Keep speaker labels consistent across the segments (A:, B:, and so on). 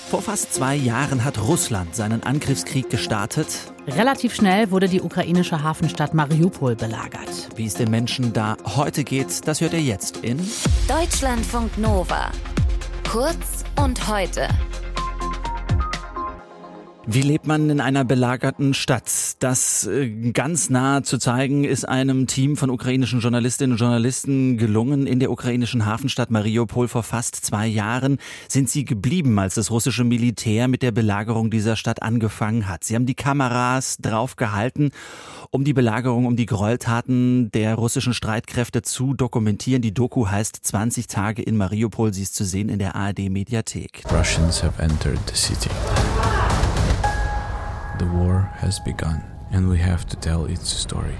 A: Vor fast 2 Jahren hat Russland seinen Angriffskrieg gestartet.
B: Relativ schnell wurde die ukrainische Hafenstadt Mariupol belagert.
A: Wie es den Menschen da heute geht, das hört ihr jetzt in
C: Deutschlandfunk Nova. Kurz und heute.
A: Wie lebt man in einer belagerten Stadt? Das ganz nah zu zeigen, ist einem Team von ukrainischen Journalistinnen und Journalisten gelungen. In der ukrainischen Hafenstadt Mariupol vor fast 2 Jahren sind sie geblieben, als das russische Militär mit der Belagerung dieser Stadt angefangen hat. Sie haben die Kameras drauf gehalten, um die Belagerung, um die Gräueltaten der russischen Streitkräfte zu dokumentieren. Die Doku heißt 20 Tage in Mariupol. Sie ist zu sehen in der ARD-Mediathek.
D: Russians have entered the city. The war has begun and we have to tell its story.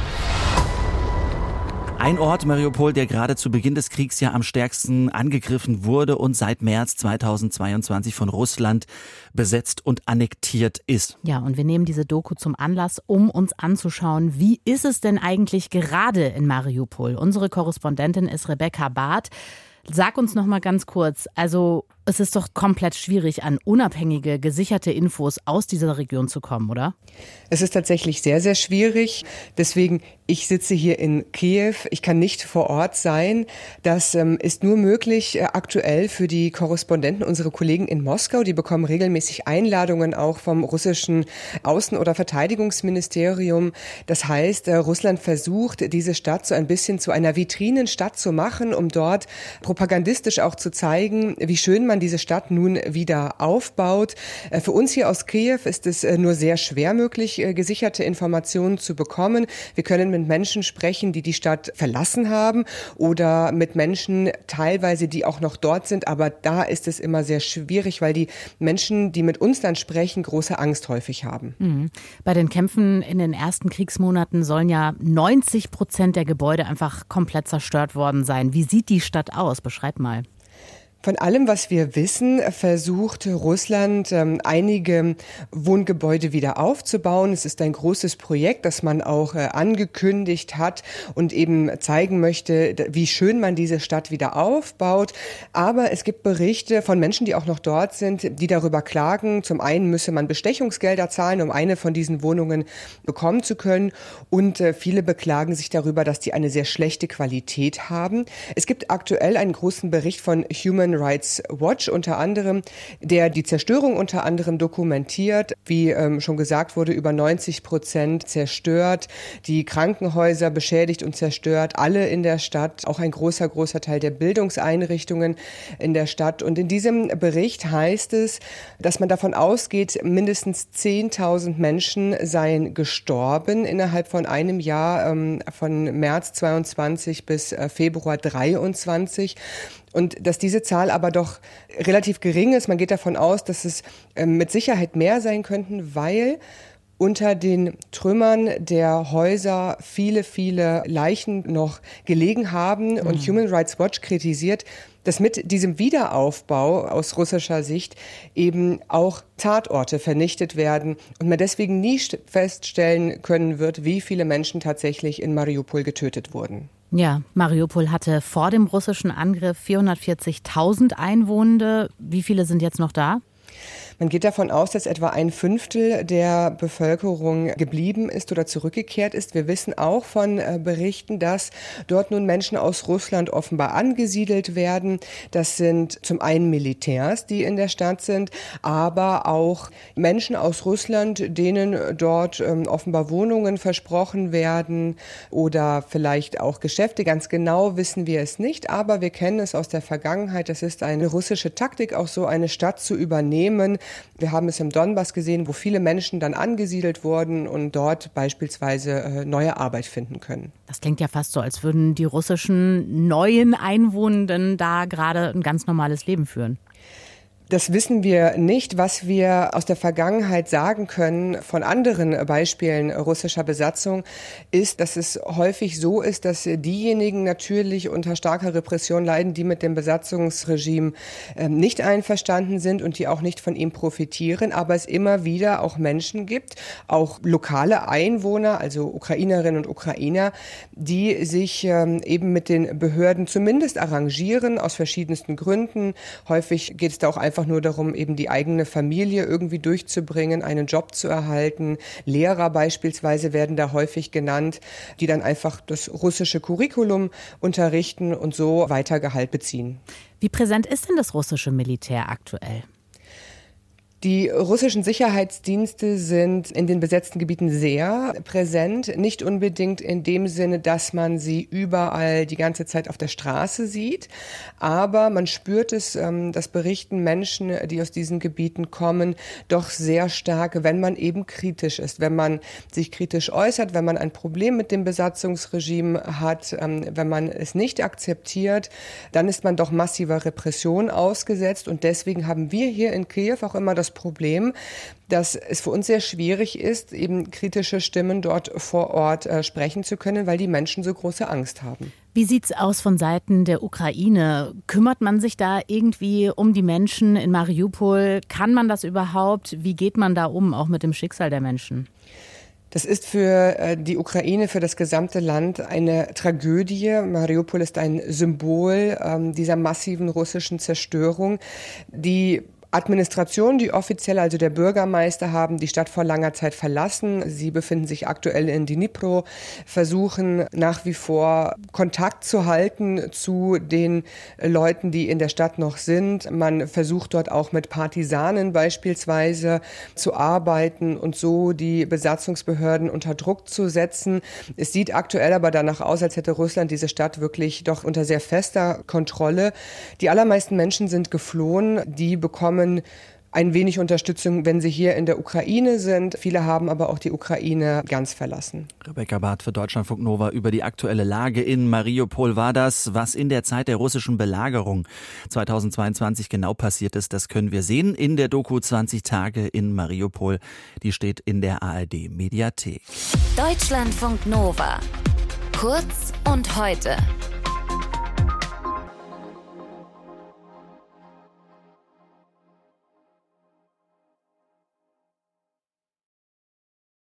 A: Ein Ort, Mariupol, der gerade zu Beginn des Kriegs ja am stärksten angegriffen wurde und seit März 2022 von Russland besetzt und annektiert ist.
B: Ja, und wir nehmen diese Doku zum Anlass, um uns anzuschauen, wie ist es denn eigentlich gerade in Mariupol? Unsere Korrespondentin ist Rebecca Barth. Sag uns noch mal ganz kurz, also es ist doch komplett schwierig, an unabhängige, gesicherte Infos aus dieser Region zu kommen, oder?
E: Es ist tatsächlich sehr, sehr schwierig. Deswegen, ich sitze hier in Kiew. Ich kann nicht vor Ort sein. Das ist nur möglich aktuell für die Korrespondenten, unsere Kollegen in Moskau. Die bekommen regelmäßig Einladungen auch vom russischen Außen- oder Verteidigungsministerium. Das heißt, Russland versucht, diese Stadt so ein bisschen zu einer Vitrinenstadt zu machen, um dort propagandistisch auch zu zeigen, wie schön man diese Stadt nun wieder aufbaut. Für uns hier aus Kiew ist es nur sehr schwer möglich, gesicherte Informationen zu bekommen. Wir können mit Menschen sprechen, die die Stadt verlassen haben oder mit Menschen teilweise, die auch noch dort sind. Aber da ist es immer sehr schwierig, weil die Menschen, die mit uns dann sprechen, große Angst häufig haben.
B: Bei den Kämpfen in den ersten Kriegsmonaten sollen ja 90% der Gebäude einfach komplett zerstört worden sein. Wie sieht die Stadt aus? Beschreib mal.
E: Von allem, was wir wissen, versucht Russland, einige Wohngebäude wieder aufzubauen. Es ist ein großes Projekt, das man auch angekündigt hat und eben zeigen möchte, wie schön man diese Stadt wieder aufbaut. Aber es gibt Berichte von Menschen, die auch noch dort sind, die darüber klagen. Zum einen müsse man Bestechungsgelder zahlen, um eine von diesen Wohnungen bekommen zu können. Und viele beklagen sich darüber, dass die eine sehr schlechte Qualität haben. Es gibt aktuell einen großen Bericht von Human Rights Watch unter anderem, der die Zerstörung unter anderem dokumentiert. Wie schon gesagt wurde, über 90% zerstört, die Krankenhäuser beschädigt und zerstört, alle in der Stadt, auch ein großer Teil der Bildungseinrichtungen in der Stadt. Und in diesem Bericht heißt es, dass man davon ausgeht, mindestens 10.000 Menschen seien gestorben innerhalb von einem Jahr, von März 22 bis Februar 23. Und dass diese Zahl aber doch relativ gering ist. Man geht davon aus, dass es mit Sicherheit mehr sein könnten, weil unter den Trümmern der Häuser viele Leichen noch gelegen haben. Und Human Rights Watch kritisiert, dass mit diesem Wiederaufbau aus russischer Sicht eben auch Tatorte vernichtet werden und man deswegen nie feststellen können wird, wie viele Menschen tatsächlich in Mariupol getötet wurden.
B: Ja, Mariupol hatte vor dem russischen Angriff 440.000 Einwohner. Wie viele sind jetzt noch da?
E: Man geht davon aus, dass etwa 1/5 der Bevölkerung geblieben ist oder zurückgekehrt ist. Wir wissen auch von Berichten, dass dort nun Menschen aus Russland offenbar angesiedelt werden. Das sind zum einen Militärs, die in der Stadt sind, aber auch Menschen aus Russland, denen dort offenbar Wohnungen versprochen werden oder vielleicht auch Geschäfte. Ganz genau wissen wir es nicht, aber wir kennen es aus der Vergangenheit. Das ist eine russische Taktik, auch so eine Stadt zu übernehmen. Wir haben es im Donbass gesehen, wo viele Menschen dann angesiedelt wurden und dort beispielsweise neue Arbeit finden können.
B: Das klingt ja fast so, als würden die russischen neuen Einwohner da gerade ein ganz normales Leben führen.
E: Das wissen wir nicht. Was wir aus der Vergangenheit sagen können von anderen Beispielen russischer Besatzung, ist, dass es häufig so ist, dass diejenigen natürlich unter starker Repression leiden, die mit dem Besatzungsregime nicht einverstanden sind und die auch nicht von ihm profitieren. Aber es immer wieder auch Menschen gibt, auch lokale Einwohner, also Ukrainerinnen und Ukrainer, die sich eben mit den Behörden zumindest arrangieren, aus verschiedensten Gründen. Häufig geht es da auch einfach einfach nur darum, eben die eigene Familie irgendwie durchzubringen, einen Job zu erhalten. Lehrer beispielsweise werden da häufig genannt, die dann einfach das russische Curriculum unterrichten und so weiter Gehalt beziehen.
B: Wie präsent ist denn das russische Militär aktuell?
E: Die russischen Sicherheitsdienste sind in den besetzten Gebieten sehr präsent. Nicht unbedingt in dem Sinne, dass man sie überall die ganze Zeit auf der Straße sieht. Aber man spürt es, das berichten Menschen, die aus diesen Gebieten kommen, doch sehr stark, wenn man eben kritisch ist. Wenn man sich kritisch äußert, wenn man ein Problem mit dem Besatzungsregime hat, wenn man es nicht akzeptiert, dann ist man doch massiver Repression ausgesetzt. Und deswegen haben wir hier in Kiew auch immer das Problem, dass es für uns sehr schwierig ist, eben kritische Stimmen dort vor Ort sprechen zu können, weil die Menschen so große Angst haben.
B: Wie sieht's aus von Seiten der Ukraine? Kümmert man sich da irgendwie um die Menschen in Mariupol? Kann man das überhaupt? Wie geht man da um, auch mit dem Schicksal der Menschen?
E: Das ist für die Ukraine, für das gesamte Land eine Tragödie. Mariupol ist ein Symbol dieser massiven russischen Zerstörung. Die Administration, die offiziell, also der Bürgermeister, haben die Stadt vor langer Zeit verlassen. Sie befinden sich aktuell in Dnipro, versuchen nach wie vor Kontakt zu halten zu den Leuten, die in der Stadt noch sind. Man versucht dort auch mit Partisanen beispielsweise zu arbeiten und so die Besatzungsbehörden unter Druck zu setzen. Es sieht aktuell aber danach aus, als hätte Russland diese Stadt wirklich doch unter sehr fester Kontrolle. Die allermeisten Menschen sind geflohen, die bekommen ein wenig Unterstützung, wenn sie hier in der Ukraine sind. Viele haben aber auch die Ukraine ganz verlassen.
A: Rebecca Barth für Deutschlandfunk Nova über die aktuelle Lage in Mariupol. War das, was in der Zeit der russischen Belagerung 2022 genau passiert ist, das können wir sehen in der Doku 20 Tage in Mariupol. Die steht in der ARD Mediathek.
C: Deutschlandfunk Nova. Kurz und heute.